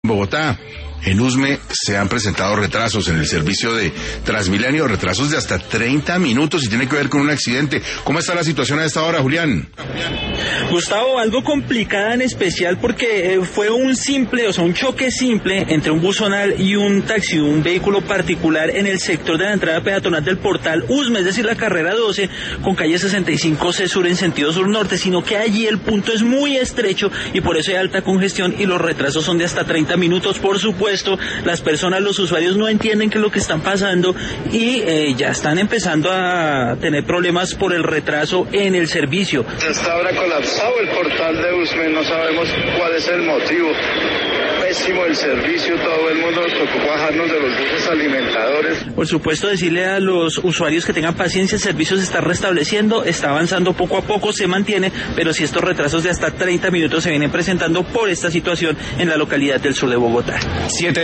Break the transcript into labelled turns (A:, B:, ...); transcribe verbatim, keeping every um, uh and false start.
A: Bogotá. En Usme se han presentado retrasos en el servicio de Transmilenio, retrasos de hasta treinta minutos y tiene que ver con un accidente. ¿Cómo está la situación a esta hora, Julián?
B: Gustavo, algo complicada en especial porque eh, fue un simple, o sea, un choque simple entre un buzonal y un taxi, un vehículo particular en el sector de la entrada peatonal del portal Usme, es decir, la carrera doce con calle sesenta y cinco C Sur en sentido sur-norte, sino que allí el punto es muy estrecho y por eso hay alta congestión y los retrasos son de hasta treinta minutos, por supuesto. Las personas, los usuarios no entienden qué es lo que están pasando y eh, ya están empezando a tener problemas por el retraso en el servicio.
C: Está ahora colapsado el portal de Usme, no sabemos cuál es el motivo. Pésimo el servicio, todo el mundo nos tocó bajarnos de los buses alimentadores.
B: Por supuesto, decirle a los usuarios que tengan paciencia, el servicio se está restableciendo, está avanzando poco a poco, se mantiene, pero si estos retrasos de hasta treinta minutos se vienen presentando por esta situación en la localidad del sur de Bogotá.
A: Siete